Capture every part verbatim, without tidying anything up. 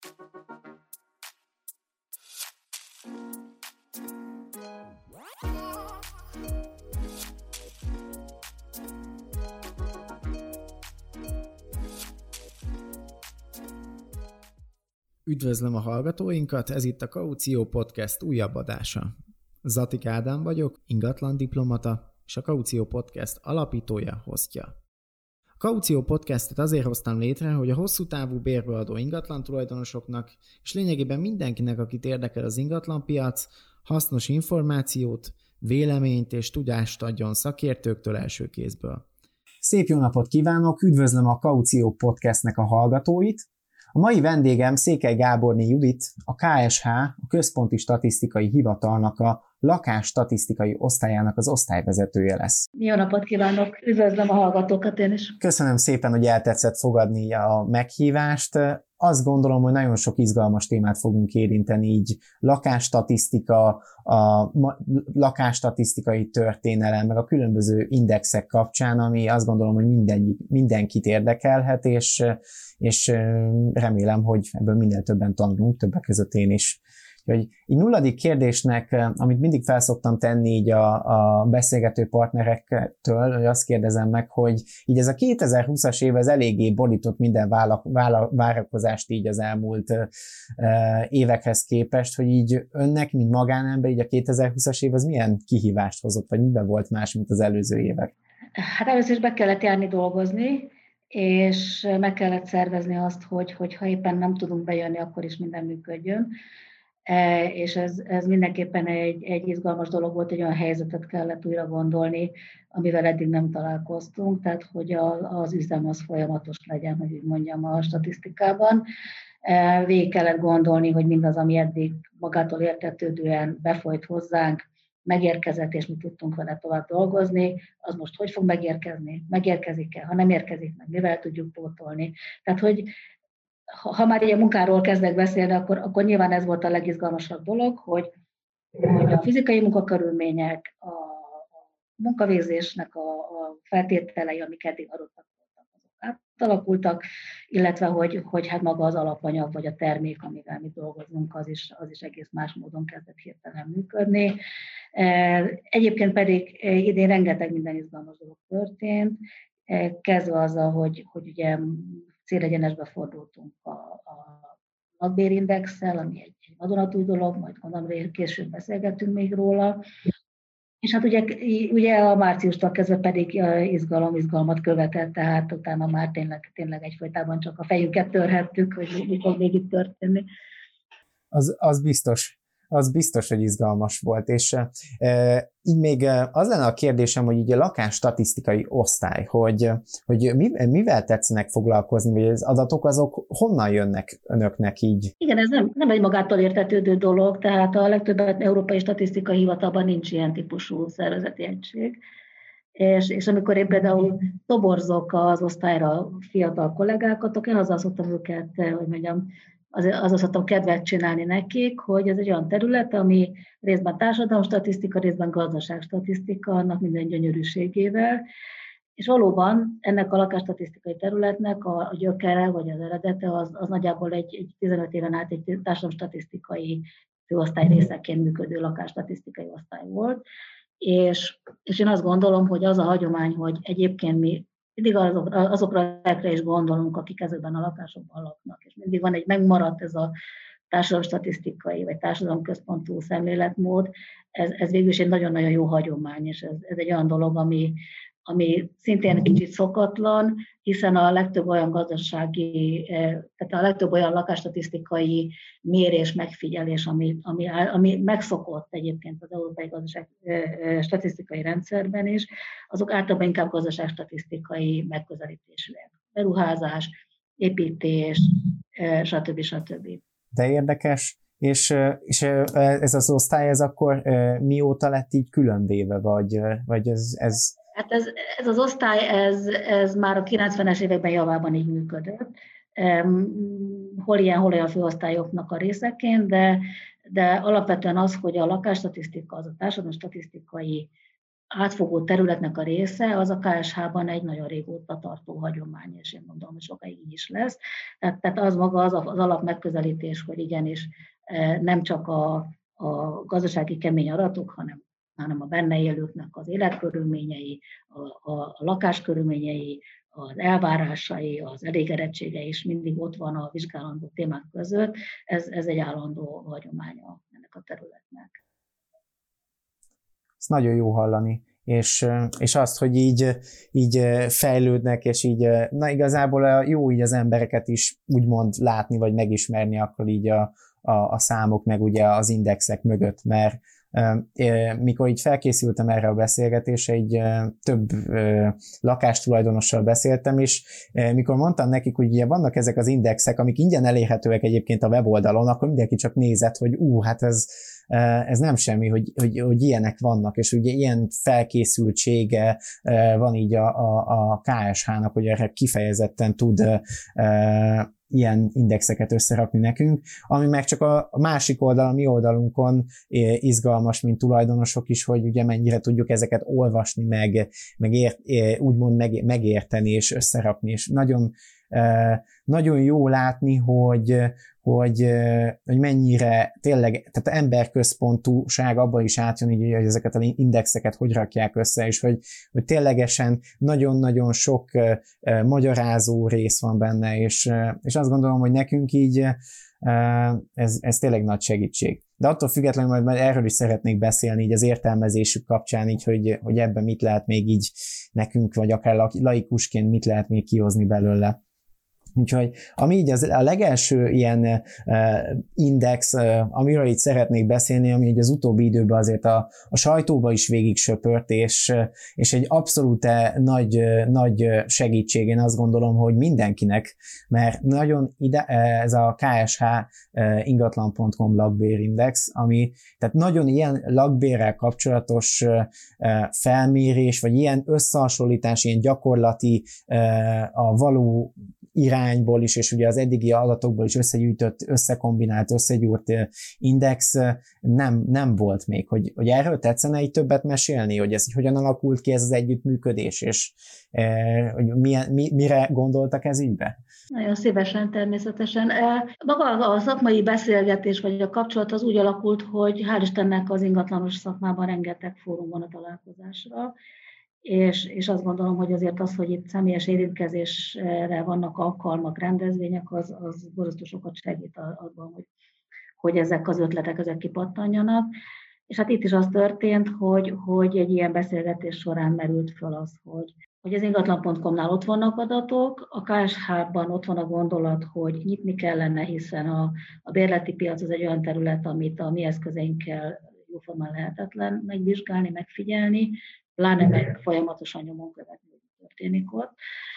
Üdvözlöm a hallgatóinkat, ez itt a Kaució Podcast újabb adása. Zatik Ádám vagyok, ingatlan diplomata, és a Kaució Podcast alapítója, hostja. A Kaució Podcastet azért hoztam létre, hogy a hosszú távú bérbeadó ingatlan tulajdonosoknak, és lényegében mindenkinek, akit érdekel az ingatlanpiac, hasznos információt, véleményt és tudást adjon szakértőktől első kézből. Szép jó napot kívánok, üdvözlöm a Kaució Podcastnek a hallgatóit. A mai vendégem Székely Gáborné Judit, a ká es há, a Központi Statisztikai Hivatalnak a lakásstatisztikai osztályának az osztályvezetője lesz. Jó napot kívánok, üdvözlöm a hallgatókat én is. Köszönöm szépen, hogy eltetszett fogadni a meghívást. Azt gondolom, hogy nagyon sok izgalmas témát fogunk érinteni, így lakásstatisztika, a lakásstatisztikai történelem, meg a különböző indexek kapcsán, ami azt gondolom, hogy minden, mindenkit érdekelhet, és, és remélem, hogy ebből minél többen tanulunk, többek között én is. Úgyhogy így nulladik kérdésnek, amit mindig felszoktam tenni így a, a beszélgető partnerektől, hogy azt kérdezem meg, hogy így ez a kétezer-húszas év ez eléggé borított minden vála, vála, várakozást így az elmúlt uh, évekhez képest, hogy így önnek, mint magánember, így a kétezer-húszas év az milyen kihívást hozott, vagy miben volt más, mint az előző évek? Hát először is be kellett járni dolgozni, és meg kellett szervezni azt, hogy, hogy ha éppen nem tudunk bejönni, akkor is minden működjön. E, és ez, ez mindenképpen egy, egy izgalmas dolog volt, egy olyan helyzetet kellett újra gondolni, amivel eddig nem találkoztunk, tehát hogy a, az üzem az folyamatos legyen, hogy úgy mondjam, a statisztikában. E, végig kellett gondolni, hogy mindaz, ami eddig magától értetődően befolyt hozzánk, megérkezett, és mi tudtunk vele tovább dolgozni, az most hogy fog megérkezni? Megérkezik-e? Ha nem érkezik meg, mivel tudjuk pótolni? Tehát, hogy ha már egy munkáról kezdek beszélni, akkor, akkor nyilván ez volt a legizgalmasabb dolog, hogy, hogy a fizikai munkakörülmények, a, a munkavégzésnek a, a feltételei, amik eddig adottak voltak, azok átalakultak, illetve hogy, hogy hát maga az alapanyag vagy a termék, amivel mi dolgozunk, az is, az is egész más módon kezdett hirtelen működni. Egyébként pedig idén rengeteg minden izgalmas dolog történt, kezdve azzal, hogy, hogy ugye célegyenesbe fordultunk a, a lakbérindexsel, ami egy, egy vadonatúj dolog, majd gondolom később beszélgetünk még róla. És hát ugye, ugye a márciustól kezdve pedig izgalom, izgalmat követett, tehát utána már tényleg, tényleg egyfolytában csak a fejünket törhettük, hogy mi fog még itt történni. Az, az biztos. Az biztos, hogy izgalmas volt, és e, így még az lenne a kérdésem, hogy így a lakásstatisztikai osztály, hogy, hogy mivel tetszenek foglalkozni, vagy az adatok azok honnan jönnek önöknek így? Igen, ez nem, nem egy magától értetődő dolog, tehát a legtöbb Európai Statisztikai Hivatalban nincs ilyen típusú szervezeti egység. És, és amikor én például toborzok az osztályra fiatal kollégákat, akkor én azzal szoktam őket, hogy mondjam, azzal szoktam kedvet csinálni nekik, hogy ez egy olyan terület, ami részben társadalomstatisztika, részben gazdaságstatisztika, annak minden gyönyörűségével, és valóban ennek a lakásstatisztikai területnek a, a gyökere, vagy az eredete, az, az nagyjából egy, egy tizenöt éven át egy társadalomstatisztikai főosztály részeként működő lakásstatisztikai osztály volt, és, és én azt gondolom, hogy az a hagyomány, hogy egyébként mi mindig azokra, azokra is gondolunk, akik ezekben a lakásokban laknak, és mindig van egy, megmaradt ez a társadalomstatisztikai vagy társadalomközpontú szemléletmód, ez, ez végül is egy nagyon-nagyon jó hagyomány, és ez, ez egy olyan dolog, ami, ami szintén kicsit szokatlan, hiszen a legtöbb olyan gazdasági, tehát a legtöbb olyan lakásstatisztikai mérés, megfigyelés, ami, ami, ami megszokott egyébként az európai gazdaság statisztikai rendszerben is, azok általában inkább gazdaságstatisztikai megközelítésűek. Beruházás, építés, stb. stb. De érdekes, és, és ez az osztály, ez akkor mióta lett így különvéve, vagy, vagy ez... ez... Hát ez, ez az osztály, ez, ez már a kilencvenes években javában így működött. Hol ilyen, hol olyan főosztályoknak a részeként, de, de alapvetően az, hogy a lakásstatisztika, az a társadalmi statisztikai átfogó területnek a része, az a ká es há-ban egy nagyon régóta tartó hagyomány, és én mondom, hogy sokáig így is lesz. Tehát, tehát az maga az, az alap megközelítés, hogy igenis nem csak a, a gazdasági kemény adatok, hanem, hanem a benne élőknek az életkörülményei, a, a, a lakáskörülményei, az elvárásai, az elégedettsége is mindig ott van a vizsgálandó témák között. Ez, ez egy állandó hagyománya ennek a területnek. Ez nagyon jó hallani, és, és azt, hogy így, így fejlődnek, és így, na igazából jó így az embereket is úgymond látni, vagy megismerni akkor így a, a, a számok, meg ugye az indexek mögött, mert mikor így felkészültem erre a beszélgetésre, így több lakástulajdonossal beszéltem, és mikor mondtam nekik, hogy ugye vannak ezek az indexek, amik ingyen elérhetőek egyébként a weboldalon, akkor mindenki csak nézett, hogy ú, hát ez, ez nem semmi, hogy, hogy, hogy ilyenek vannak, és ugye ilyen felkészültsége van így a, a, a ká es há-nak, hogy erre kifejezetten tud ilyen indexeket összerakni nekünk, ami meg csak a másik oldal, a mi oldalunkon izgalmas, mint tulajdonosok is, hogy ugye mennyire tudjuk ezeket olvasni, meg, meg ért, úgymond meg, megérteni és összerakni, és nagyon, nagyon jó látni, hogy, hogy, hogy mennyire tényleg, tehát emberközpontúság abban is átjön, így, hogy ezeket az indexeket hogy rakják össze, és hogy, hogy ténylegesen nagyon-nagyon sok magyarázó rész van benne, és, és azt gondolom, hogy nekünk így ez, ez tényleg nagy segítség. De attól függetlenül majd erről is szeretnék beszélni, így az értelmezésük kapcsán, így, hogy, hogy ebben mit lehet még így nekünk, vagy akár laikusként mit lehet még kihozni belőle. Úgyhogy ami így az, a legelső ilyen uh, index, uh, amiről itt szeretnék beszélni, ami így az utóbbi időben azért a, a sajtóba is végig söpört, és, és egy abszolút nagy, nagy segítség, én azt gondolom, hogy mindenkinek, mert nagyon ide, ez a ká es há uh, ingatlan pont com lakbérindex, ami tehát nagyon ilyen lakbérrel kapcsolatos uh, felmérés, vagy ilyen összehasonlítás, ilyen gyakorlati uh, a való irányból is, és ugye az eddigi adatokból is összegyűjtött, összekombinált, összegyúrt index nem, nem volt még. Hogy, hogy erről tetszene így többet mesélni, hogy ez hogyan alakult ki ez az együttműködés, és e, hogy milyen, mi, mire gondoltak ez ügybe? Nagyon szívesen, természetesen. Maga a szakmai beszélgetés, vagy a kapcsolat az úgy alakult, hogy hál' Istennek az ingatlanos szakmában rengeteg fórum van a találkozásra, És, és azt gondolom, hogy azért az, hogy itt személyes érintkezésre vannak alkalmak, rendezvények, az, az borzasztó sokat segít abban, hogy, hogy ezek az ötletek ezek kipattanjanak. És hát itt is az történt, hogy, hogy egy ilyen beszélgetés során merült föl az, hogy, hogy az ingatlan pont com-nál ott vannak adatok, a ká es há-ban ott van a gondolat, hogy nyitni kellene, hiszen a, a bérleti piac az egy olyan terület, amit a mi eszközeinkkel jóformán lehetetlen megvizsgálni, megfigyelni, pláne meg folyamatosan nyomon követni, hogy történik ott.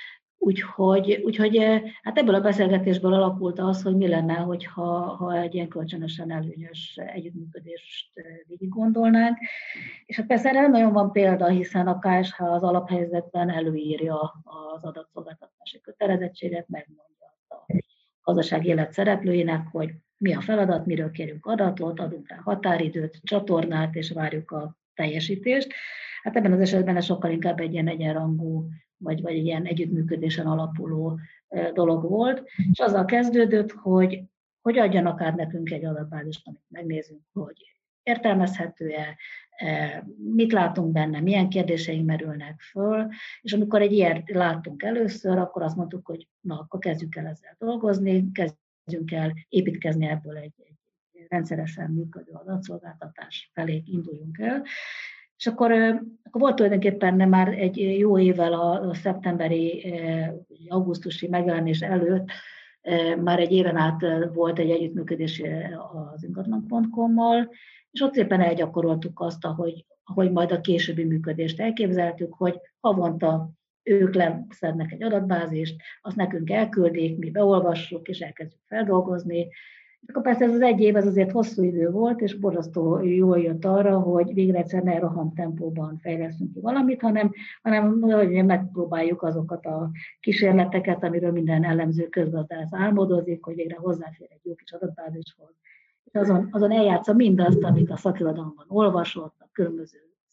Úgyhogy, úgyhogy hát ebből a beszélgetésből alakult az, hogy mi lenne, hogyha, ha egy ilyen kölcsönösen előnyös együttműködést végig gondolnánk. És hát persze erre nagyon van példa, hiszen a ká es há az alaphelyzetben előírja az adatszolgáltatási kötelezettséget, megmondja a gazdasági élet szereplőinek, hogy mi a feladat, miről kérünk adatot, adunk rá határidőt, csatornát, és várjuk a teljesítést. Hát ebben az esetben ez sokkal inkább egy ilyen egyenrangú, vagy, vagy egy ilyen együttműködésen alapuló dolog volt, és azzal kezdődött, hogy, hogy adjanak át nekünk egy adatbázist, amit megnézünk, hogy értelmezhető-e, mit látunk benne, milyen kérdéseink merülnek föl, és amikor egy ilyet láttunk először, akkor azt mondtuk, hogy na, akkor kezdjük el ezzel dolgozni, kezdjünk el építkezni ebből egy, egy rendszeresen működő adatszolgáltatás felé induljunk el. És akkor, akkor volt tulajdonképpen már egy jó évvel a szeptemberi, augusztusi megjelenés előtt, már egy éven át volt egy együttműködés az ingatlan pont com-mal, és ott szépen elgyakoroltuk azt, ahogy, ahogy majd a későbbi működést elképzeltük, hogy havonta ők leszednek egy adatbázist, azt nekünk elküldik, mi beolvassuk, és elkezdjük feldolgozni. Akkor persze ez az egy év, ez azért hosszú idő volt, és borzasztó jól jött arra, hogy végre egyszer ne rohamtempóban fejlesztünk ki valamit, hanem, hanem hogy megpróbáljuk azokat a kísérleteket, amiről minden elemző közgazdász álmodozik, hogy végre hozzáfér egy jó kis adatbázishoz. És azon, azon eljátsza mindazt, amit a szakirodalomban olvasott, a különböző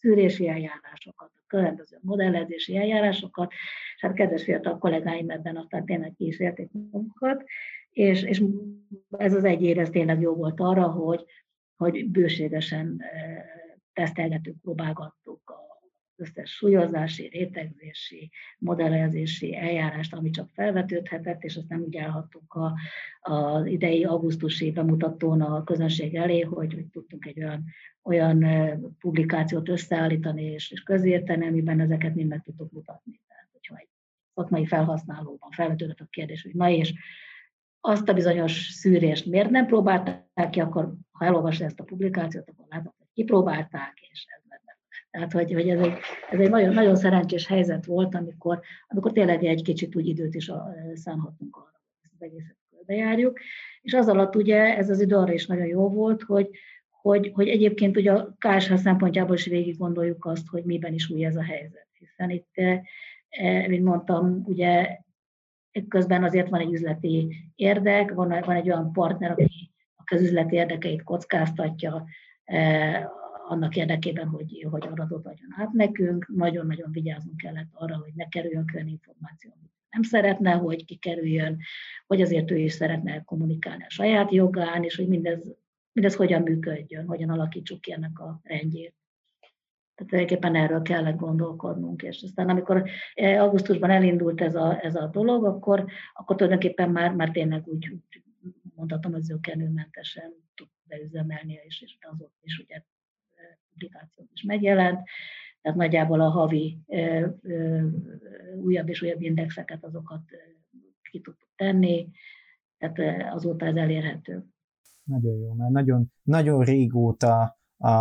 szűrési eljárásokat, a különböző modellezési eljárásokat, és hát kedves fiatal kollégáim ebben aztán tényleg ki is érték magukat, és, és ez az egy év, ez tényleg jó volt arra, hogy, hogy bőségesen tesztelgetünk, próbálgattuk az összes súlyozási, rétegzési, modellezési eljárást, ami csak felvetődhetett, és aztán úgy állhattunk a, az idei augusztusi bemutatón a közönség elé, hogy, hogy tudtunk egy olyan, olyan publikációt összeállítani és, és közérteni, amiben ezeket mind meg tudtuk mutatni. Tehát, hogyha egy szakmai felhasználóban felvetődött a kérdés, hogy na és azt a bizonyos szűrést miért nem próbálták ki, akkor ha elolvasod ezt a publikációt, akkor látod, hogy kipróbálták, és ez lenne. Tehát, hogy, hogy ez egy, ez egy nagyon, nagyon szerencsés helyzet volt, amikor, amikor tényleg egy kicsit úgy időt is szánhatunk arra, hogy ezt az egészet körbejárjuk. És az alatt ugye ez az idő arra is nagyon jó volt, hogy, hogy, hogy egyébként ugye a ká es há szempontjából is végig gondoljuk azt, hogy miben is új ez a helyzet. Hiszen itt, mint mondtam, ugye közben azért van egy üzleti érdek, van, van egy olyan partner, aki a közüzleti érdekeit kockáztatja eh, annak érdekében, hogy, hogy adatot adjon át nekünk. Nagyon-nagyon vigyáznunk kellett arra, hogy ne kerüljön olyan információ, amit nem szeretne, hogy kikerüljön, hogy azért ő is szeretne kommunikálni a saját jogán, és hogy mindez, mindez hogyan működjön, hogyan alakítsuk ki ennek a rendjét. Tehát tulajdonképpen erről kellett gondolkodnunk, és aztán amikor augusztusban elindult ez a, ez a dolog, akkor, akkor tulajdonképpen már, már tényleg úgy mondhatom, hogy zökkenőmentesen tudtuk beüzemelni, és, és azok is ugye publikációk is megjelent, tehát nagyjából a havi ö, ö, újabb és újabb indexeket, azokat ki tudtuk tenni, tehát azóta ez elérhető. Nagyon jó, mert nagyon, nagyon régóta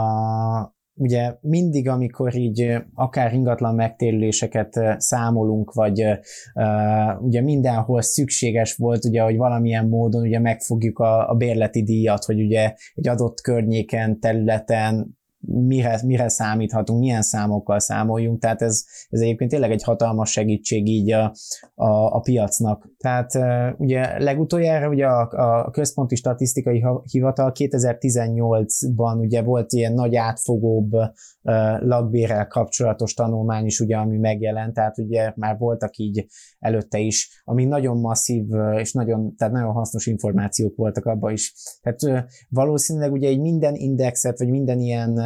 a ugye mindig, amikor így akár ingatlan megtérüléseket számolunk, vagy uh, ugye mindenhol szükséges volt, ugye, hogy valamilyen módon ugye megfogjuk a, a bérleti díjat, hogy ugye egy adott környéken, területen mire, mire számíthatunk, milyen számokkal számoljunk, tehát ez, ez egyébként tényleg egy hatalmas segítség így a, a, a piacnak. Tehát ugye legutoljára ugye a, a Központi Statisztikai Hivatal kétezer-tizennyolcban ugye volt ilyen nagy átfogóbb uh, lakbérrel kapcsolatos tanulmány is, ugye, ami megjelent, tehát ugye már voltak így előtte is, ami nagyon masszív és nagyon, tehát nagyon hasznos információk voltak abban is. Tehát uh, valószínűleg ugye egy minden indexet, vagy minden ilyen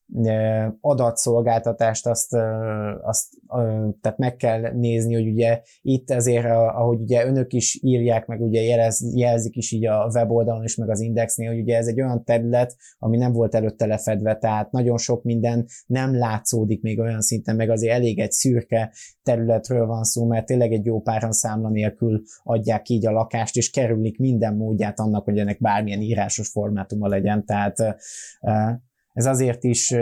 adatszolgáltatást azt, azt tehát meg kell nézni, hogy ugye itt ezért, ahogy ugye önök is írják, meg ugye jelez, jelzik is így a weboldalon is, meg az indexnél, hogy ugye ez egy olyan terület, ami nem volt előtte lefedve, tehát nagyon sok minden nem látszódik még olyan szinten, meg azért elég egy szürke területről van szó, mert tényleg egy jó páran számla nélkül adják így a lakást, és kerülik minden módját annak, hogy ennek bármilyen írásos formátuma legyen, tehát ez azért is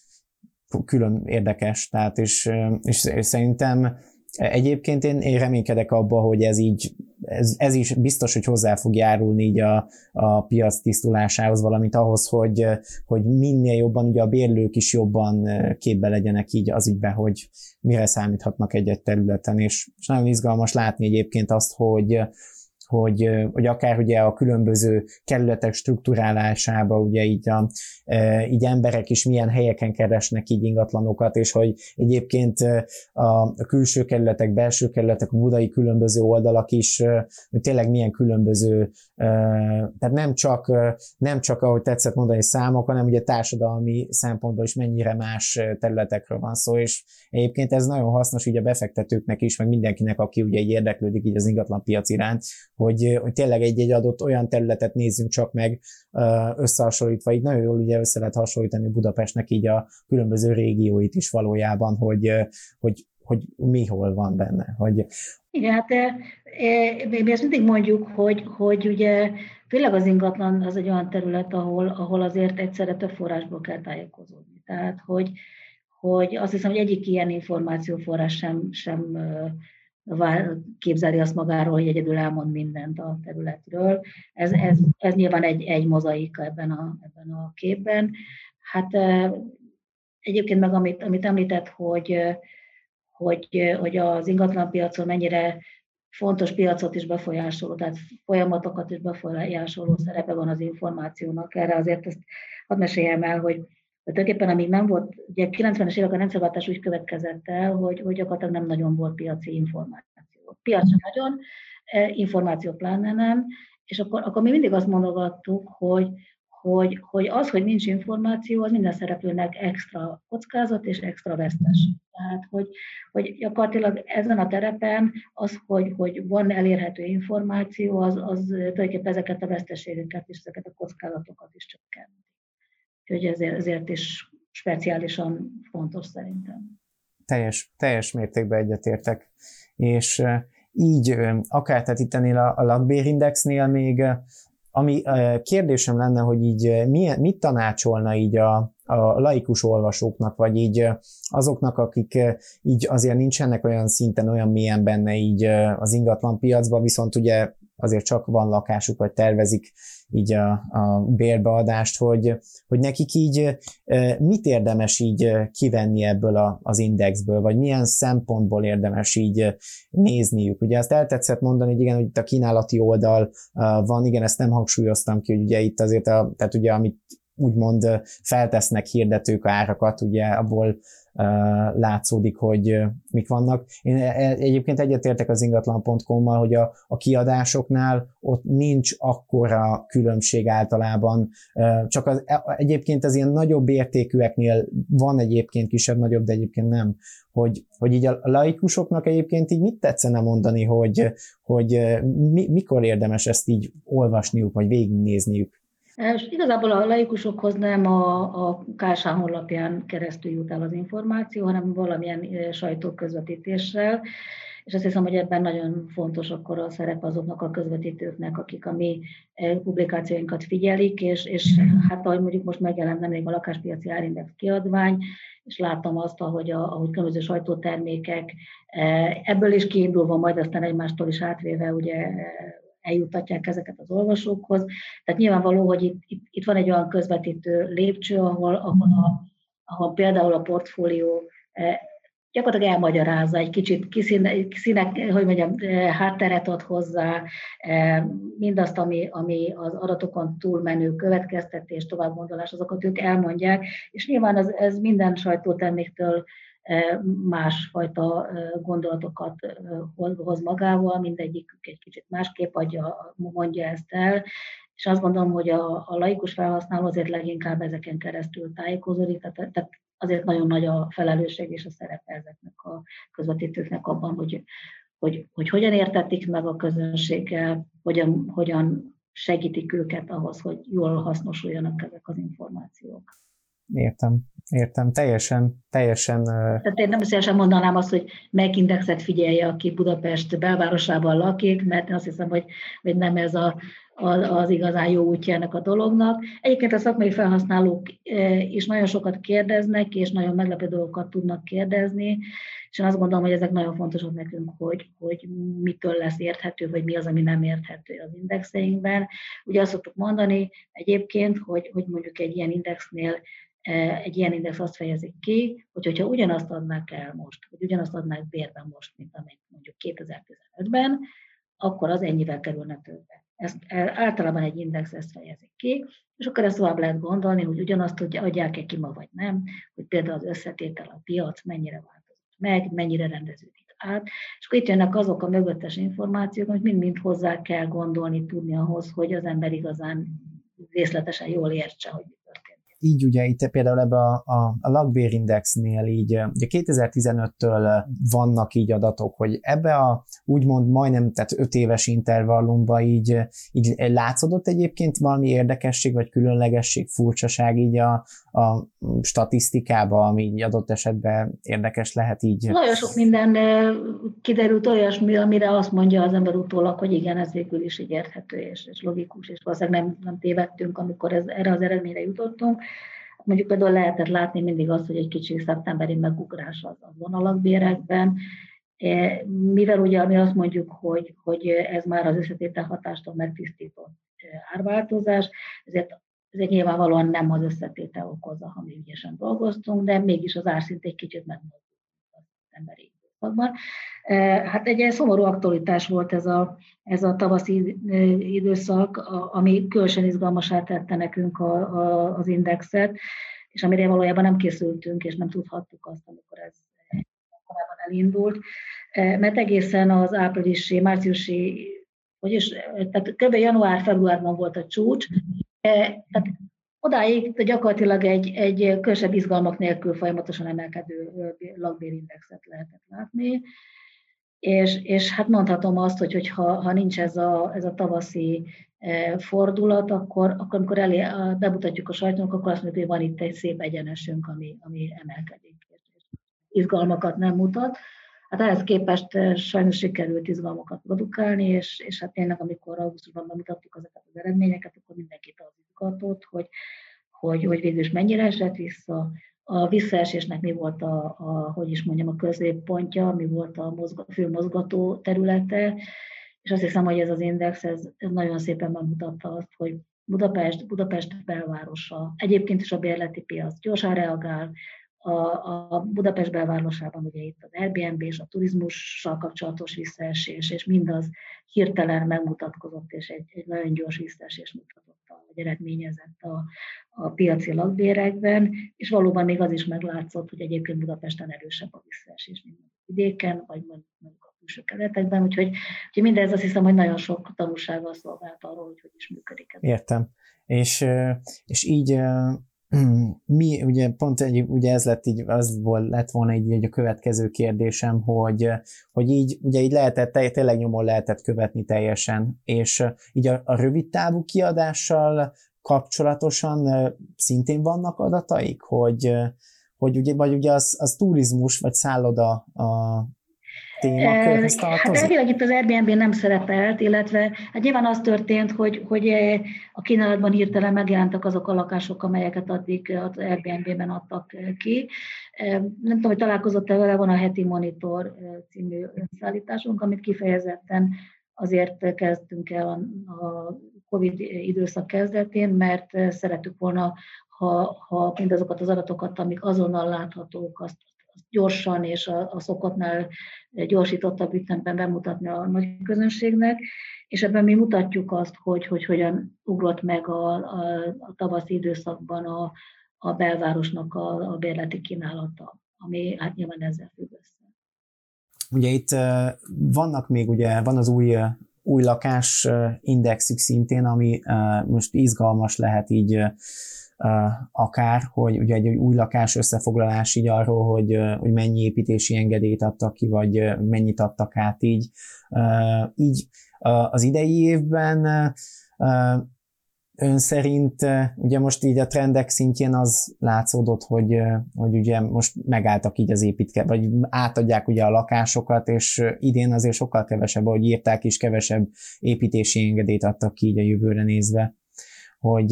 külön érdekes, tehát és, és, és szerintem egyébként én, én reménykedek abba, hogy ez így, ez, ez is biztos, hogy hozzá fog járulni így a, a piac tisztulásához, valamint ahhoz, hogy, hogy minél jobban ugye a bérlők is jobban képbe legyenek így az ügyben, hogy mire számíthatnak egy-egy területen, és, és nagyon izgalmas látni egyébként azt, hogy Hogy, hogy akár ugye a különböző kerületek strukturálásába ugye így, a, így emberek is milyen helyeken keresnek így ingatlanokat, és hogy egyébként a, a külső kerületek, belső kerületek, a budai különböző oldalak is, hogy tényleg milyen különböző, tehát nem csak, nem csak ahogy tetszett mondani számok, hanem ugye társadalmi szempontból is mennyire más területekről van szó, és egyébként ez nagyon hasznos így a befektetőknek is, meg mindenkinek, aki ugye így érdeklődik így az ingatlanpiac iránt, Hogy, hogy tényleg egy-egy adott olyan területet nézzünk csak meg összehasonlítva, így nagyon jól ugye össze lehet hasonlítani Budapestnek így a különböző régióit is valójában, hogy, hogy, hogy mi hol van benne. Hogy... Igen, hát mi ezt mindig mondjuk, hogy, hogy ugye tényleg az ingatlan az egy olyan terület, ahol, ahol azért egyszerre több forrásból kell tájékozódni. Tehát, hogy, hogy azt hiszem, hogy egyik ilyen információforrás sem, sem képzeli azt magáról, hogy egyedül elmond mindent a területről. Ez, ez, ez nyilván egy, egy mozaik ebben a, ebben a képben. Hát egyébként meg amit, amit említett, hogy, hogy, hogy az ingatlanpiacon mennyire fontos piacot is befolyásoló, tehát folyamatokat is befolyásoló szerepe van az információnak. Erre azért ezt hadd meséljem el, hogy tulajdonképpen amíg nem volt, ugye kilencvenes évek a rendszerváltás úgy következett el, hogy, hogy gyakorlatilag nem nagyon volt piaci információ. Piac sem nagyon, információ pláne nem, és akkor, akkor mi mindig azt mondogattuk, hogy, hogy, hogy az, hogy nincs információ, az minden szereplőnek extra kockázat és extra vesztes. Tehát, hogy, hogy gyakorlatilag ezen a terepen az, hogy, hogy van elérhető információ, az, az tulajdonképpen ezeket a veszteségeket és ezeket a kockázatokat is csökkent. Úgyhogy ezért, ezért is speciálisan fontos szerintem. Teljes, teljes mértékben egyetértek. És így, akár tehát itt ennél a, a lakbérindexnél még, ami kérdésem lenne, hogy így milyen, mit tanácsolna így a, a laikus olvasóknak, vagy így azoknak, akik így azért nincsenek olyan szinten, olyan mélyen benne így az ingatlan piacban, viszont ugye azért csak van lakásuk, vagy tervezik így a, a bérbeadást, hogy, hogy nekik így mit érdemes így kivenni ebből a, az indexből, vagy milyen szempontból érdemes így nézniük. Ugye azt eltetszett mondani, hogy igen, hogy itt a kínálati oldal van, igen, ezt nem hangsúlyoztam ki, hogy ugye itt azért, a, tehát ugye amit úgymond feltesznek hirdetők árakat, ugye abból látszódik, hogy mik vannak. Én egyébként egyetértek az ingatlan pont com-mal, hogy a, a kiadásoknál ott nincs akkora különbség általában, csak az, egyébként az ilyen nagyobb értékűeknél van egyébként kisebb-nagyobb, de egyébként nem. Hogy, hogy így a laikusoknak egyébként így mit tetszene mondani, hogy, hogy mi, mikor érdemes ezt így olvasniuk, vagy végignézniük? És igazából a laikusokhoz nem a, a ká es há honlapján keresztül jut el az információ, hanem valamilyen sajtóközvetítéssel, és azt hiszem, hogy ebben nagyon fontos akkor a szerep azoknak a közvetítőknek, akik a mi publikációinkat figyelik, és, és hát ahogy mondjuk most megjelent nemrég a lakáspiaci árindex kiadvány, és láttam azt, ahogy, a, ahogy különböző sajtótermékek ebből is kiindulva, majd aztán egymástól is átvéve ugye eljuttatják ezeket az olvasókhoz. Tehát nyilvánvaló, hogy itt, itt, itt van egy olyan közvetítő lépcső, ahol, ahol, a, ahol például a portfólió gyakorlatilag elmagyarázza, egy kicsit kiszínek, hogy mondjam, hátteret ad hozzá, mindazt, ami, ami az adatokon túlmenő következtetés, továbbgondolás, azokat ők elmondják, és nyilván ez, ez minden sajtóterméktől másfajta gondolatokat hoz magával, mindegyikük egy kicsit másképp adja, mondja ezt el, és azt gondolom, hogy a, a laikus felhasználó azért leginkább ezeken keresztül tájékozódik, tehát, tehát azért nagyon nagy a felelősség és a szerepe ezeknek a közvetítőknek abban, hogy, hogy, hogy hogyan értették meg a közönséggel, hogyan, hogyan segítik őket ahhoz, hogy jól hasznosuljanak ezek az információk. Értem, értem, teljesen, teljesen... Tehát én nem szívesen mondanám azt, hogy melyik indexet figyelje, aki Budapest belvárosában lakik, mert azt hiszem, hogy, hogy nem ez a, az, az igazán jó útja ennek a dolognak. Egyébként a szakmai felhasználók is nagyon sokat kérdeznek, és nagyon meglepő dolgokat tudnak kérdezni, és én azt gondolom, hogy ezek nagyon fontosak nekünk, hogy, hogy mitől lesz érthető, vagy mi az, ami nem érthető az indexeinkben. Ugye azt szoktuk mondani egyébként, hogy, hogy mondjuk egy ilyen indexnél egy ilyen index azt fejezik ki, hogy hogyha ugyanazt adnák el most, vagy ugyanazt adnák bérben most, mint amit mondjuk kétezer-tizenötben, akkor az ennyivel kerülne többe. Ezt általában egy index ezt fejezik ki, és akkor ezt tovább lehet gondolni, hogy ugyanazt adják-e ki ma, vagy nem, hogy például az összetétel, a piac mennyire változott meg, mennyire rendeződik át, és akkor itt jönnek azok a mögöttes információk, amit mind-mind hozzá kell gondolni, tudni ahhoz, hogy az ember igazán részletesen jól értse, hogy mi történt. Így ugye itt például ebbe a, a, a lakbérindexnél így ugye kétezer-tizenöttől vannak így adatok, hogy ebbe a úgymond majdnem tehát öt éves intervallumban így, így látszódott egyébként valami érdekesség vagy különlegesség, furcsaság így a, a statisztikában, ami így adott esetben érdekes lehet így. Nagyon sok minden kiderült olyasmi, amire azt mondja az ember utólag, hogy igen, ez végül is így érthető és, és logikus, és valószínűleg nem, nem tévedtünk, amikor ez, erre az eredményre jutottunk. Mondjuk például lehetett látni mindig azt, hogy egy kicsi szeptemberi megugrás az, az van a lakbérekben, mivel ugye mi azt mondjuk, hogy, hogy ez már az összetétel hatástól megtisztított árváltozás, ezért ezért nyilvánvalóan nem az összetétel okozza, ha mi ügyesen dolgoztunk, de mégis az árszint egy kicsit megmozdult az emberi időszakban. Hát egy ilyen szomorú aktualitás volt ez a, ez a tavaszi időszak, ami különösen izgalmassá tette nekünk a, a, az indexet, és amire valójában nem készültünk, és nem tudhattuk azt, amikor ez korábban elindult, mert egészen az áprilisi, márciusi, vagyis, tehát kb. január-februárban volt a csúcs, tehát odáig gyakorlatilag egy, egy különösebb izgalmak nélkül folyamatosan emelkedő lakbérindexet lehetett látni, és, és hát mondhatom azt, hogy, hogy ha, ha nincs ez a, ez a tavaszi fordulat, akkor, akkor amikor elé, bemutatjuk a sajtónak, akkor azt mondjuk, hogy van itt egy szép egyenesünk, ami, ami emelkedik, és izgalmakat nem mutat. Hát ehhez képest sajnos sikerült izgalmakat produkálni, és, és hát tényleg, amikor augusztusban bemutattuk ezeket az eredményeket, akkor mindenkit az izgatott, hogy, hogy, hogy végül is mennyire esett vissza. A visszaesésnek mi volt a, a, hogy is mondjam, a középpontja, mi volt a mozga, fő mozgató területe, és azt hiszem, hogy ez az index, ez, ez nagyon szépen megmutatta azt, hogy Budapest, Budapest belvárosa, egyébként is a bérleti piac gyorsan reagál, a, a Budapest belvárosában ugye itt az Airbnb és a turizmussal kapcsolatos visszaesés, és mindaz hirtelen megmutatkozott, és egy, egy nagyon gyors visszaesés mutatott, vagy eredményezett a, a piaci lakbérekben, és valóban még az is meglátszott, hogy egyébként Budapesten erősebb a visszaesés, mint a vidéken, vagy mondjuk a külső keretekben, úgyhogy, úgyhogy mindez azt hiszem, hogy nagyon sok tanulsággal szolgált arról, hogy hogy is működik ez. Értem. És, és így mi, ugye pont egy, ugye ez lett így, az volt, lett volna így, így a következő kérdésem, hogy, hogy így, ugye így lehetett, tényleg nyomon lehetett követni teljesen, és így a, a rövid távú kiadással kapcsolatosan szintén vannak adataik, hogy, hogy ugye, vagy ugye az, az turizmus, vagy szálloda a témakörhöz tartozik? Hát elvileg itt az Airbnb nem szerepelt, illetve hát nyilván az történt, hogy, hogy a kínálatban hirtelen megjelentek azok a lakások, amelyeket addig az Airbnb-ben adtak ki. Nem tudom, hogy találkozott-e vele, van a Heti Monitor című szállításunk, amit kifejezetten azért kezdtünk el a Covid időszak kezdetén, mert szerettük volna, ha, ha mindazokat az adatokat, amik azonnal láthatók, azt gyorsan és a, a szokottnál gyorsítottabb ütemben bemutatni a nagy közönségnek, és ebben mi mutatjuk azt, hogy, hogy hogyan ugrott meg a, a, a tavaszi időszakban a, a belvárosnak a, a bérleti kínálata, ami hát nyilván ezzel függ össze. Ugye itt vannak még, ugye van az új, új lakás indexük szintén, ami most izgalmas lehet így Uh, akár, hogy ugye egy új lakás összefoglalás így arról, hogy, uh, hogy mennyi építési engedélyt adtak ki, vagy uh, mennyit adtak át így. Uh, így uh, az idei évben uh, ön szerint uh, ugye most így a trendek szintjén az látszódott, hogy, uh, hogy ugye most megálltak így az építke, vagy átadják ugye a lakásokat, és uh, idén azért sokkal kevesebb, ahogy írták is, kevesebb építési engedélyt adtak ki így a jövőre nézve, hogy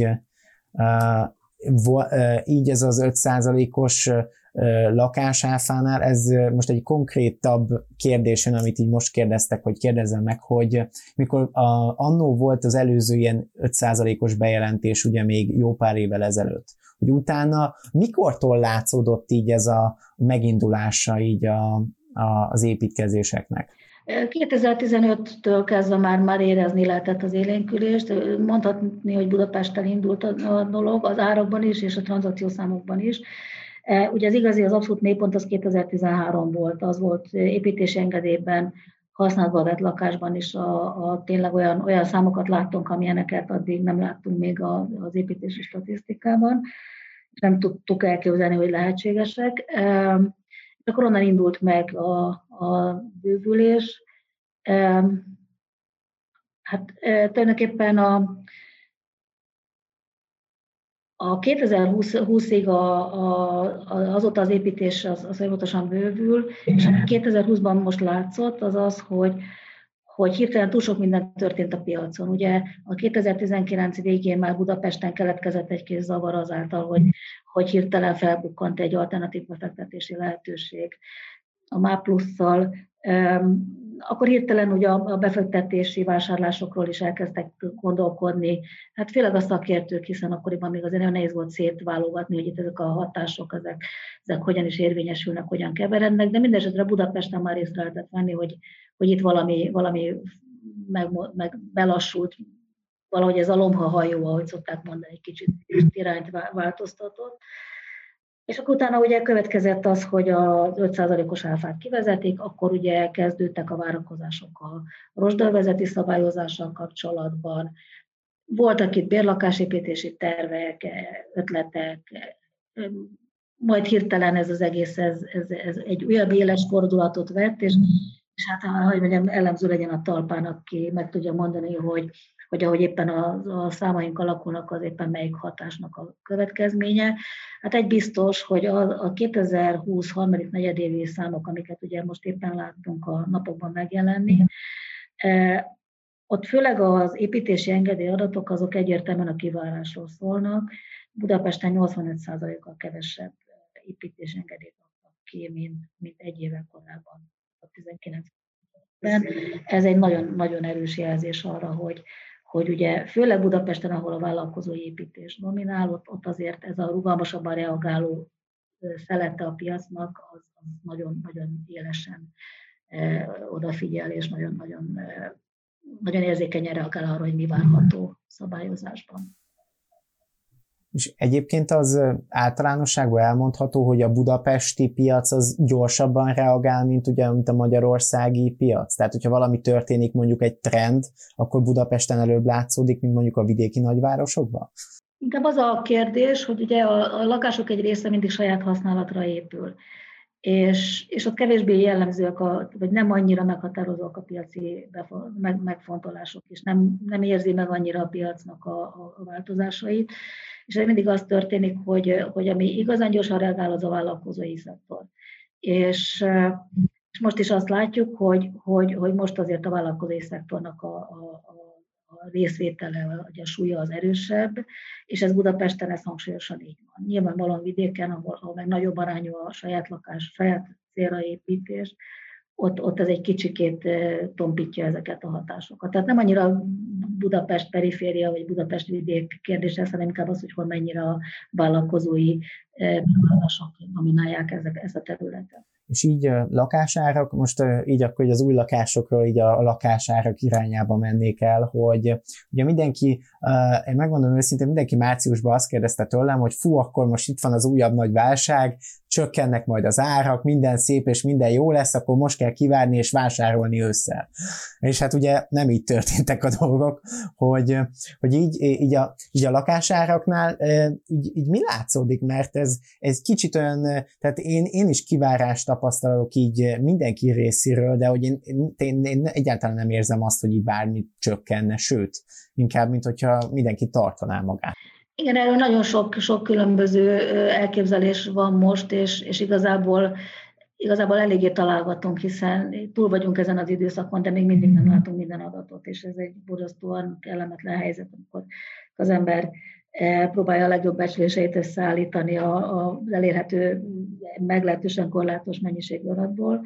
uh, így ez az öt százalékos lakásáfánál, ez most egy konkrétabb kérdésen, amit így most kérdeztek, hogy kérdezzem meg, hogy mikor a, annó volt az előző ilyen öt százalékos bejelentés, ugye még jó pár évvel ezelőtt, hogy utána mikortól látszódott így ez a megindulása így a, a, az építkezéseknek? kétezer-tizenöttől kezdve már, már érezni lehetett az élénkülést. Mondhatni, hogy Budapesten indult a dolog, az árakban is, és a tranzakciószámokban is. Ugye az igazi, az abszolút mélypont az kétezer-tizenhárom volt, az volt építési engedélyben, használatba vett lakásban is a, a tényleg olyan, olyan számokat láttunk, amilyeneket addig nem láttunk még a, az építési statisztikában. Nem tudtuk elképzelni, hogy lehetségesek. Akkor onnan indult meg a, a bővülés. Hát tulajdonképpen a, a kétezer-húszig a, a, azóta az építés az, az folyamatosan bővül, és kétezer-húszban most látszott az az, hogy, hogy hirtelen túl sok minden történt a piacon. Ugye a kétezer-tizenkilenc végén már Budapesten keletkezett egy kis zavar azáltal, hogy, hogy hirtelen felbukkant egy alternatív befektetési lehetőség a MÁ plusszal. Akkor hirtelen ugye a befektetési vásárlásokról is elkezdtek gondolkodni. Hát főleg a szakértők, hiszen akkoriban még azért nagyon nehéz volt szétválogatni, hogy itt ezek a hatások, ezek, ezek hogyan is érvényesülnek, hogyan keverednek, de mindesetre Budapesten már észre lehetett venni, hogy, hogy itt valami, valami meg, meg belassult, valahogy ez a lomha hajó, ahogy szokták mondani, egy kicsit irányt változtatott. És akkor utána ugye következett az, hogy az öt százalékos áfát kivezetik, akkor ugye kezdődtek a várakozások a rozsdalvezeti szabályozással kapcsolatban. Voltak itt bérlakásépítési tervek, ötletek, majd hirtelen ez az egész ez, ez, ez egy újabb éles fordulatot vett, és, és hát, hogy mondjam, elemző legyen a talpán, aki meg tudja mondani, hogy, hogy ahogy éppen a, a számaink alakulnak, az éppen melyik hatásnak a következménye. Hát egy biztos, hogy a, a kétezer-húsz harmadik negyedévi számok, amiket ugye most éppen láttunk a napokban megjelenni, eh, ott főleg az építési engedélyadatok azok egyértelműen a kivárásról szólnak. Budapesten nyolcvanöt százalékkal kevesebb építési engedélyt adtak ki, mint, mint egy éve korábban, a tizenkilencben. Ez egy nagyon, nagyon erős jelzés arra, hogy, hogy ugye főleg Budapesten, ahol a vállalkozói építés dominál, ott, ott azért ez a rugalmasabban reagáló szelete a piacnak, az, az nagyon, nagyon élesen eh, odafigyel, és nagyon-nagyon eh, nagyon érzékenyen reagál arra, hogy mi várható szabályozásban. És egyébként az általánosságban elmondható, hogy a budapesti piac az gyorsabban reagál, mint ugye mint a magyarországi piac. Tehát, hogyha valami történik, mondjuk egy trend, akkor Budapesten előbb látszódik, mint mondjuk a vidéki nagyvárosokban? Inkább az a kérdés, hogy ugye a, a lakások egy része mindig saját használatra épül. És, és ott kevésbé jellemzőek, a, vagy nem annyira meghatározóak a piaci meg, megfontolások, és nem, nem érzi meg annyira a piacnak a, a, a változásait. És mindig az történik, hogy, hogy ami igazán gyorsan reagál, az a vállalkozói szektor. És, és most is azt látjuk, hogy, hogy, hogy most azért a vállalkozói szektornak a, a, a részvétele, vagy a súlya az erősebb, és ez Budapesten ez hangsúlyosan így van. Nyilvánvalóan vidéken, ahol, ahol meg nagyobb arányú a saját lakás, saját célra építés, ott, ott ez egy kicsikét tompítja ezeket a hatásokat. Tehát nem annyira Budapest periféria, vagy Budapest vidék kérdése, hanem inkább az, hogy hol mennyire a vállalkozói beruházások dominálják ezek, ezt a területet. És így a lakásárak, most így akkor az új lakásokról így a lakásárak irányába mennék el, hogy ugye mindenki, én megmondom őszintén, mindenki márciusban azt kérdezte tőlem, hogy fú, akkor most itt van az újabb nagy válság, csökkennek majd az árak, minden szép és minden jó lesz, akkor most kell kivárni és vásárolni ősszel. És hát ugye nem így történtek a dolgok, hogy, hogy így, így, a, így a lakásáraknál így, így mi látszódik, mert ez, ez kicsit olyan, tehát én, én is kivárást tapasztalok így mindenki részéről, de hogy én, én, én egyáltalán nem érzem azt, hogy így bármi csökkenne, sőt, inkább, mint hogyha mindenki tartaná magát. Igen, erről nagyon sok, sok különböző elképzelés van most, és, és igazából, igazából eléggé találgatunk, hiszen túl vagyunk ezen az időszakon, de még mindig nem látunk minden adatot, és ez egy borzasztóan kellemetlen helyzet, amikor az ember próbálja a legjobb becsléseit összeállítani az elérhető, meglehetősen korlátos mennyiségű adatból.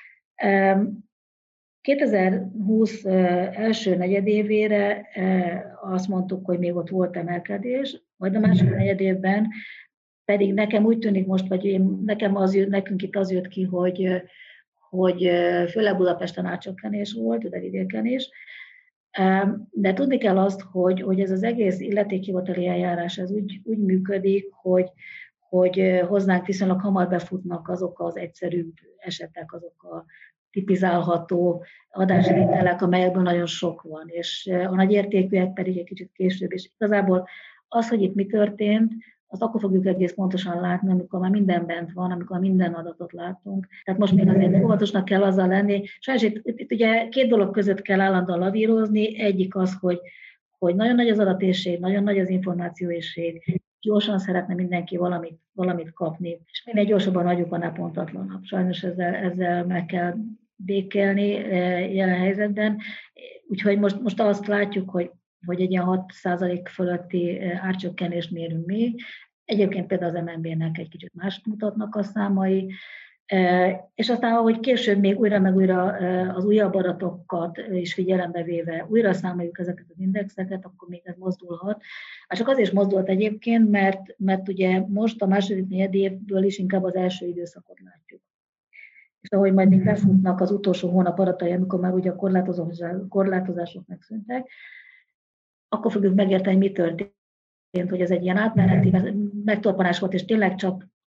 kétezer-húsz első negyedévére azt mondtuk, hogy még ott volt emelkedés, majd a második negyedévben pedig nekem úgy tűnik most, vagy én, nekem az, nekünk itt az jött ki, hogy, hogy főleg Budapesten átcsökkenés volt, de vidéken is. De tudni kell azt, hogy, hogy ez az egész illetékhivatali eljárás ez úgy, úgy működik, hogy, hogy hozzánk viszonylag hamar befutnak azok az egyszerűbb esetek, azok a tipizálható adásvételek, amelyekből nagyon sok van, és a nagy értékűek pedig egy kicsit később. És igazából az, hogy itt mi történt, azt akkor fogjuk egész pontosan látni, amikor már minden bent van, amikor minden adatot látunk. Tehát most még azért óvatosnak kell azzal lenni. Sajnos itt, itt, itt ugye két dolog között kell állandóan lavírozni. Egyik az, hogy, hogy nagyon nagy az adatéhség, nagyon nagy az információéhség, gyorsan szeretne mindenki valamit, valamit kapni, és minél gyorsabban adjuk, annál pontatlanabb. Sajnos ezzel, ezzel meg kell békélni jelen helyzetben. Úgyhogy most, most azt látjuk, hogy hogy egy ilyen hat százalék fölötti árcsökkenést mérünk mi. Egyébként például az em en bé-nek egy kicsit mást mutatnak a számai, és aztán, ahogy később még újra meg újra az újabb adatokat is figyelembe véve újra számoljuk ezeket az indexeket, akkor még ez mozdulhat. Hát csak azért is mozdult egyébként, mert, mert ugye most a második negyed évből is inkább az első időszakot látjuk. És ahogy majd még befutnak az utolsó hónap adatai, amikor már ugye a korlátozások megszűntek, akkor fogjuk megérteni, mi történt, hogy ez egy ilyen átmeneti megtorpanás volt, és tényleg csak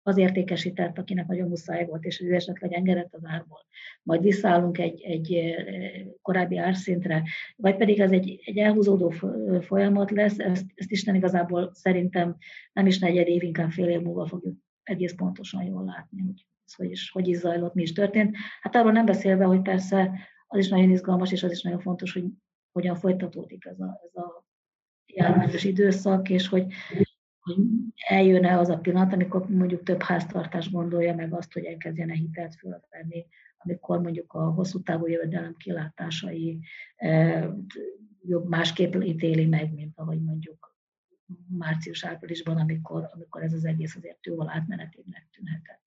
az értékesített, akinek nagyon muszáj volt, és ő esetleg engedett az árból. Majd visszaállunk egy, egy korábbi árszintre, vagy pedig ez egy, egy elhúzódó folyamat lesz, ezt, ezt Isten igazából szerintem nem is negyed év, inkább fél év múlva fogjuk egész pontosan jól látni, hogy hogy is, hogy is zajlott, mi is történt. Hát arról nem beszélve, hogy persze az is nagyon izgalmas, és az is nagyon fontos, hogy hogyan folytatódik ez a, ez a járványos időszak, és hogy, hogy eljön-e az a pillanat, amikor mondjuk több háztartás gondolja meg azt, hogy elkezdjen-e hitelt fölvenni, amikor mondjuk a hosszú távú jövedelem kilátásai eh, másképp ítéli meg, mint ahogy mondjuk március-áprilisban, amikor, amikor ez az egész azért jóval átmenetébnek tűnhetett.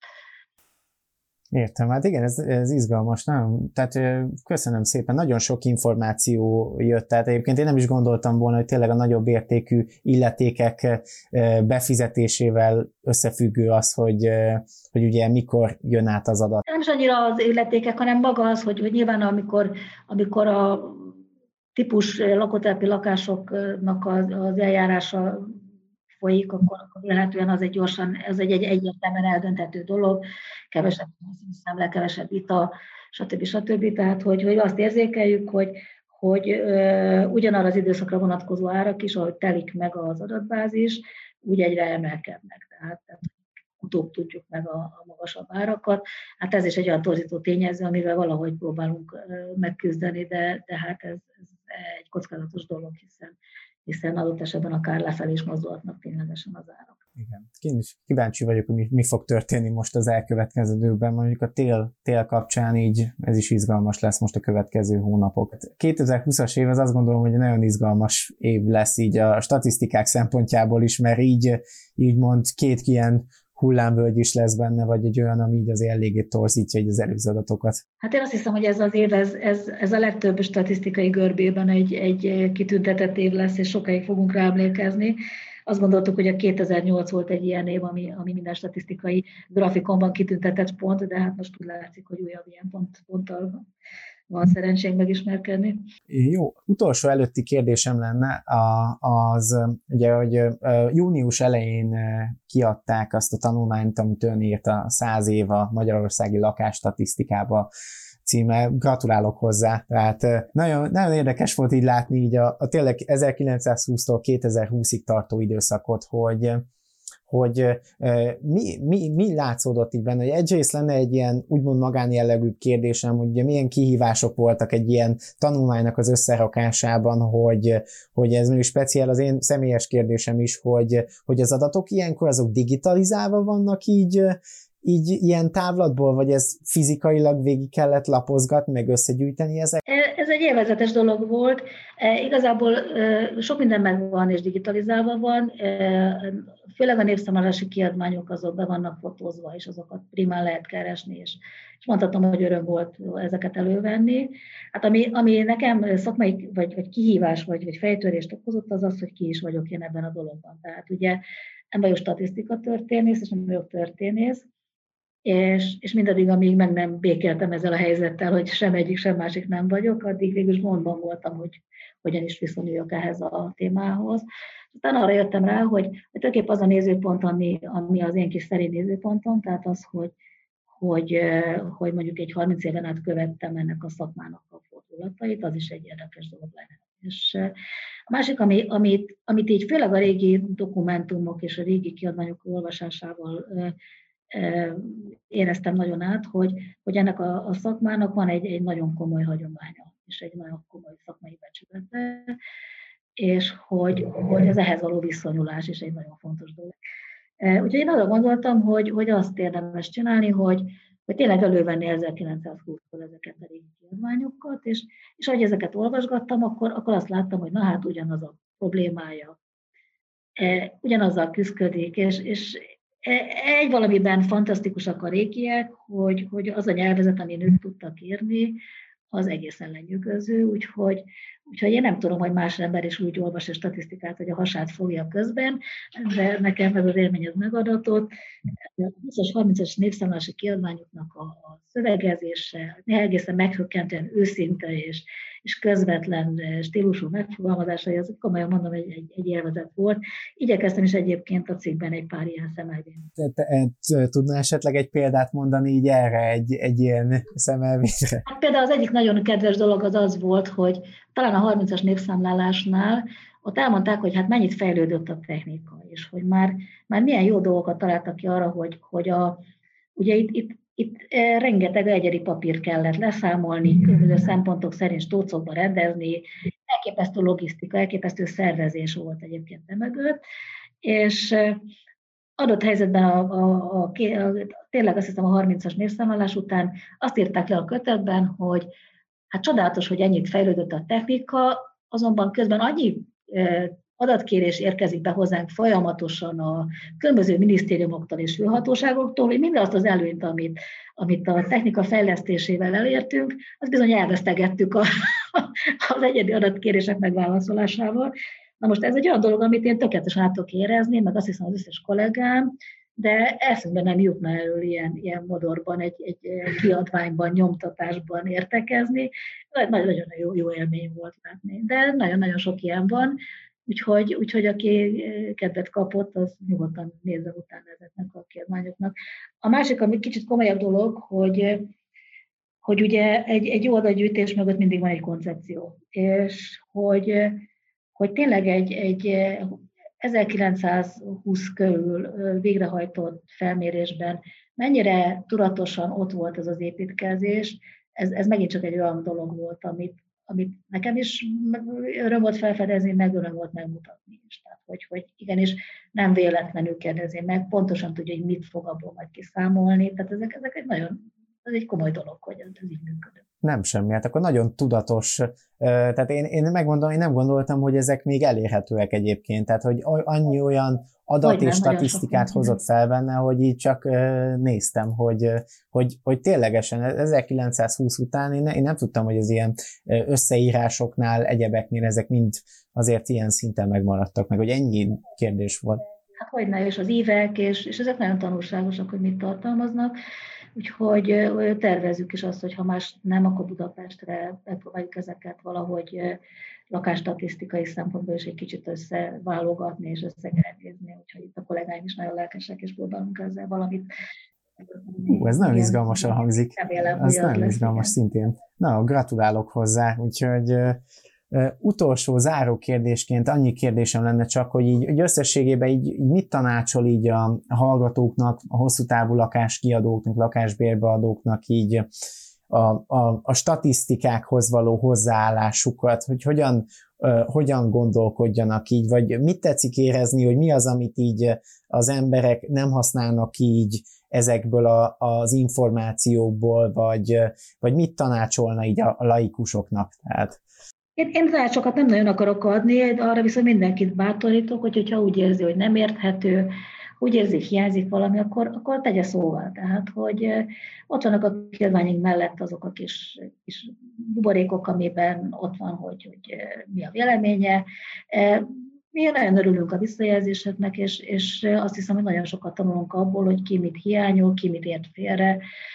Értem, hát igen, ez, ez izgalmas, nem? Tehát köszönöm szépen, nagyon sok információ jött, tehát egyébként én nem is gondoltam volna, hogy tényleg a nagyobb értékű illetékek befizetésével összefüggő az, hogy, hogy ugye mikor jön át az adat. Nem is annyira az illetékek, hanem maga az, hogy, hogy nyilván amikor, amikor a típus lakótelepi lakásoknak az, az eljárása folyik, akkor, akkor lehetően az egy gyorsan, ez egy, egy egyértelműen eldönthető dolog, kevesebb számla, kevesebb vita, stb. stb. Tehát, hogy, hogy azt érzékeljük, hogy, hogy ö, ugyanarra az időszakra vonatkozó árak is, ahogy telik meg az adatbázis, úgy egyre emelkednek. Tehát, tehát utóbb tudjuk meg a, a magasabb árakat. Hát ez is egy olyan torzító tényező, amivel valahogy próbálunk ö, megküzdeni, de, de hát ez, ez egy kockázatos dolog, hiszen hiszen adott esetben akár lefelé is mozdulhatnak ténylegesen az árak. Igen. Én is kíváncsi vagyok, hogy mi, mi fog történni most az elkövetkezőkben, mondjuk a tél, tél kapcsán így ez is izgalmas lesz most a következő hónapok. kétezer-húszas év, az azt gondolom, hogy egy nagyon izgalmas év lesz így a statisztikák szempontjából is, mert így, így mond két ilyen hullámvölgy is lesz benne, vagy egy olyan, ami így azért eléggé torzítja így az előző adatokat. Hát én azt hiszem, hogy ez az év, ez, ez, ez a legtöbb statisztikai görbében egy, egy kitüntetett év lesz, és sokáig fogunk rá emlékezni. Azt gondoltuk, hogy a kétezer-nyolc volt egy ilyen év, ami, ami minden statisztikai grafikonban kitüntetett pont, de hát most úgy látszik, hogy újabb ilyen pont, ponttal van szerencsénk megismerkedni. Jó, utolsó előtti kérdésem lenne, az ugye, hogy június elején kiadták azt a tanulmányt, amit ön írt, a száz év a magyarországi lakásstatisztikába címe, gratulálok hozzá, tehát nagyon, nagyon érdekes volt így látni így a, a tényleg ezerkilencszázhúsztól kétezer-húszig tartó időszakot, hogy hogy mi, mi, mi látszódott így benne, hogy egyrészt lenne egy ilyen úgymond magánjellegű kérdésem, hogy ugye milyen kihívások voltak egy ilyen tanulmánynak az összerakásában, hogy, hogy ez még speciál az én személyes kérdésem is, hogy, hogy az adatok ilyenkor azok digitalizálva vannak így, így ilyen távlatból, vagy ez fizikailag végig kellett lapozgatni, meg összegyűjteni ezek? Ez egy élvezetes dolog volt. Igazából sok minden megvan és digitalizálva van, főleg a népszámlálási kiadványok azok be vannak fotózva, és azokat primán lehet keresni, és, és mondhatom, hogy öröm volt ezeket elővenni. Hát ami, ami nekem szakmai vagy, vagy kihívás, vagy, vagy fejtörést okozott, az az, hogy ki is vagyok én ebben a dologban. Tehát ugye nem vagyok statisztika történész, és nem vagyok történész, És, és mindaddig, amíg meg nem békeltem ezzel a helyzettel, hogy sem egyik, sem másik nem vagyok, addig végül gondban voltam, hogy hogyan is viszonyuljak ehhez a témához. Utána arra jöttem rá, hogy, hogy tulajdonképpen az a nézőpont, ami, ami az én kis szerint nézőpontom, tehát az, hogy, hogy, hogy mondjuk egy harminc éven át követtem ennek a szakmának a fordulatait, az is egy érdekes dolog lehet. És a másik, ami, amit, amit így főleg a régi dokumentumok és a régi kiadványok olvasásával éreztem nagyon át, hogy, hogy ennek a, a szakmának van egy, egy nagyon komoly hagyománya, és egy nagyon komoly szakmai becsülete, és hogy, hogy az ehhez való viszonyulás is egy nagyon fontos dolog. Úgyhogy én arra gondoltam, hogy, hogy azt érdemes csinálni, hogy, hogy tényleg elővenni ezerkilencszázhúsztól ezeket a régi kiadványokat, és, és ahogy ezeket olvasgattam, akkor, akkor azt láttam, hogy na hát ugyanaz a problémája, ugyanazzal küszködik, és, és egy valamiben fantasztikusak a régiek, hogy, hogy az a nyelvezet, amin ők tudtak írni, az egészen lenyűgöző, úgyhogy, Úgyhogy én nem tudom, hogy más ember is úgy olvas a statisztikát, hogy a hasát fogja közben, de nekem ez az élmény ez megadatott. A húszas, harmincas népszámlálási kiadványoknak a, a szövegezése, egészen meghökkentően őszinte és, és közvetlen stílusú megfogalmazása, az komolyan mondom, egy, egy, egy élvezet volt. Igyekeztem is egyébként a cikkben egy pár ilyen szemelvényt. Tudná esetleg egy példát mondani így erre, egy, egy ilyen szemelvényre? Hát például az egyik nagyon kedves dolog az az volt, hogy talán a harmincas népszámlálásnál ott elmondták, hogy hát mennyit fejlődött a technika, és hogy már, már milyen jó dolgokat találtak ki arra, hogy, hogy a, ugye itt, itt, itt rengeteg egyedi papír kellett leszámolni, különböző szempontok szerint stócokba rendezni, elképesztő logisztika, elképesztő szervezés volt egyébként emögött, és adott helyzetben a, a, a, a, tényleg azt hiszem a harmincas népszámlálás után azt írták le a kötetben, hogy hát csodálatos, hogy ennyit fejlődött a technika, azonban közben annyi adatkérés érkezik be hozzánk folyamatosan a különböző minisztériumoktól és főhatóságoktól, hogy mindazt az előnyt, amit, amit a technika fejlesztésével elértünk, azt bizony elvesztegettük a, az egyedi adatkérések megválaszolásával. Na most ez egy olyan dolog, amit én tökéletesen át tudok érezni, meg azt hiszem az összes kollégám, de eszünkbe nem jutna elől ilyen, ilyen modorban, egy, egy kiadványban, nyomtatásban értekezni. Nagyon-nagyon jó, jó élmény volt látni. De nagyon-nagyon sok ilyen van, úgyhogy, úgyhogy aki kedvet kapott, az nyugodtan nézze utána ezeknek a kiadványoknak. A másik, ami kicsit komolyabb dolog, hogy, hogy ugye egy, egy jó adatgyűjtés mögött mindig van egy koncepció, és hogy, hogy tényleg egy, egy ezerkilencszázhúsz körül végrehajtott felmérésben mennyire tudatosan ott volt ez az építkezés, ez, ez megint csak egy olyan dolog volt, amit, amit nekem is öröm volt felfedezni, meg öröm volt megmutatni is. Tehát, hogy, hogy igenis nem véletlenül kérdezi meg, pontosan tudja, hogy mit fog abból majd kiszámolni, tehát ezek, ezek egy nagyon, ez egy komoly dolog, hogy ez így működik. Nem semmi, hát akkor nagyon tudatos, tehát én, én megmondom, én nem gondoltam, hogy ezek még elérhetőek egyébként, tehát hogy annyi olyan adat hogy és nem, statisztikát hozott fel benne, hogy így csak néztem, hogy, hogy, hogy ténylegesen ezerkilencszázhúsz után én, én nem tudtam, hogy az ilyen összeírásoknál, egyebeknél ezek mind azért ilyen szinten megmaradtak meg, hogy ennyi kérdés volt. Hát hogyne, és az ívek, és, és ezek nagyon tanulságosak, hogy mit tartalmaznak. Úgyhogy tervezzük is azt, hogy ha más nem, akkor Budapestre megpróbáljuk ezeket valahogy lakásstatisztikai szempontból is egy kicsit összeválogatni és összegerendézni. Úgyhogy itt a kollégáim is nagyon lelkesek, és próbálunk ezzel valamit. Hú, ez nagyon izgalmasan hangzik. Remélem, ez nagyon izgalmas szintén. Na, gratulálok hozzá. Úgyhogy Uh, utolsó záró kérdésként annyi kérdésem lenne csak, hogy így, így összességében így, így mit tanácsol így a, a hallgatóknak, a hosszú távú lakáskiadóknak, lakásbérbeadóknak így a, a, a statisztikákhoz való hozzáállásukat, hogy hogyan, uh, hogyan gondolkodjanak így, vagy mit tetszik érezni, hogy mi az, amit így az emberek nem használnak így ezekből a, az információkból, vagy, vagy mit tanácsolna így a, a laikusoknak, tehát Én, én tanácsokat nem nagyon akarok adni, de arra viszont mindenkit bátorítok, hogy hogyha úgy érzi, hogy nem érthető, úgy érzi, hogy hiányzik valami, akkor, akkor tegye szóval. Tehát, hogy ott vannak a kiadványink mellett azok a kis, kis buborékok, amiben ott van, hogy, hogy mi a véleménye. Mi nagyon örülünk a visszajelzéseknek, és, és azt hiszem, hogy nagyon sokat tanulunk abból, hogy ki mit hiányol, ki mit ért félre.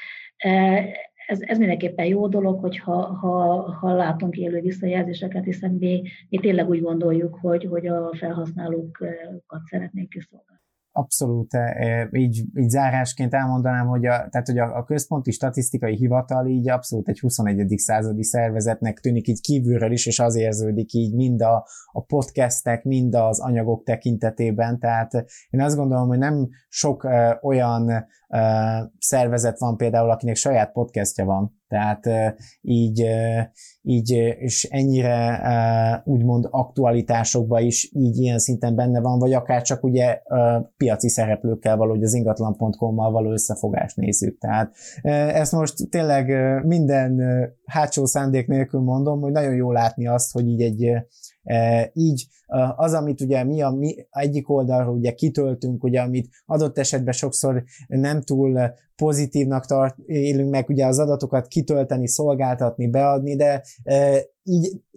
Ez, ez mindenképpen jó dolog, hogy ha, ha, ha látunk élő visszajelzéseket, hiszen mi, mi tényleg úgy gondoljuk, hogy, hogy a felhasználókat szeretnénk kiszolgálni. Abszolút, így, így zárásként elmondanám, hogy, a, tehát, hogy a, a Központi Statisztikai Hivatal így abszolút egy huszonegyedik századi szervezetnek tűnik így kívülről is, és az érződik így mind a, a podcastek, mind az anyagok tekintetében, tehát én azt gondolom, hogy nem sok uh, olyan uh, szervezet van például, akinek saját podcastja van, tehát uh, így, uh, így és ennyire uh, úgymond aktualitásokban is így ilyen szinten benne van, vagy akár csak ugye uh, piaci szereplőkkel való, hogy az ingatlan pont com-mal való összefogást nézzük. Tehát uh, ezt most tényleg uh, minden uh, hátsó szándék nélkül mondom, hogy nagyon jó látni azt, hogy így egy uh, így uh, az, amit ugye mi a mi egyik oldalról ugye kitöltünk, ugye amit adott esetben sokszor nem túl pozitívnak tart, élünk meg ugye az adatokat kitölteni, szolgáltatni, beadni, de e, így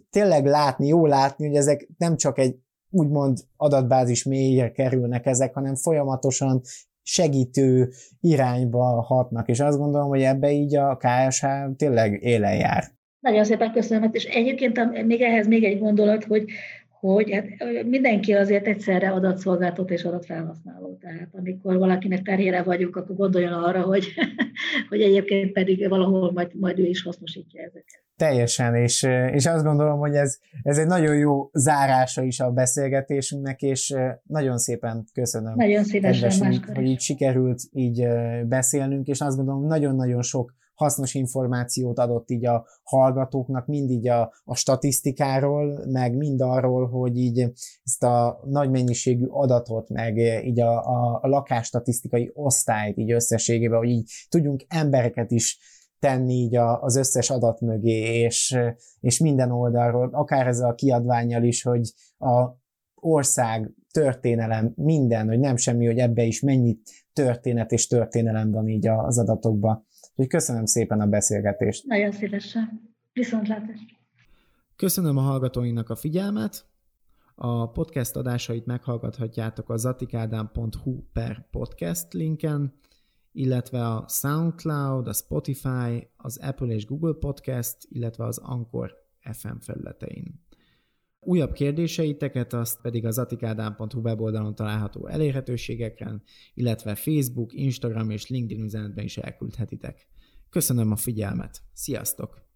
tényleg látni, jó látni, hogy ezek nem csak egy úgymond adatbázis mélyre kerülnek ezek, hanem folyamatosan segítő irányba hatnak, és azt gondolom, hogy ebbe így a ká es há tényleg élen jár. Nagyon szépen köszönöm, és egyébként még ehhez még egy gondolat, hogy, hogy hát mindenki azért egyszerre adatszolgáltató és adatfelhasználó. Tehát amikor valakinek terhére vagyunk, akkor gondoljon arra, hogy, hogy egyébként pedig valahol majd, majd ő is hasznosítja ezeket. Teljesen, és, és azt gondolom, hogy ez, ez egy nagyon jó zárása is a beszélgetésünknek, és nagyon szépen köszönöm. Nagyon szívesen, kedves, hogy így sikerült így beszélnünk, és azt gondolom, nagyon-nagyon sok hasznos információt adott így a hallgatóknak, mind így a, a statisztikáról, meg mind arról, hogy így ezt a nagy mennyiségű adatot, meg így a, a, a lakásstatisztikai osztályt így összességében, hogy így tudjunk embereket is tenni így az összes adat mögé, és, és minden oldalról, akár ezzel a kiadvánnyal is, hogy a ország, történelem, minden, hogy nem semmi, hogy ebbe is mennyi történet és történelem van így az adatokban. Úgyhogy köszönöm szépen a beszélgetést. Nagyon szívesen. Viszontlátásra. Köszönöm a hallgatóinknak a figyelmet. A podcast adásait meghallgathatjátok a zatikádám pont hu per podcast linken, illetve a SoundCloud, a Spotify, az Apple és Google Podcast, illetve az Anchor ef em felületein. Újabb kérdéseiteket azt pedig a zatikádám pont hu weboldalon található elérhetőségeken, illetve Facebook, Instagram és LinkedIn üzenetben is elküldhetitek. Köszönöm a figyelmet! Sziasztok!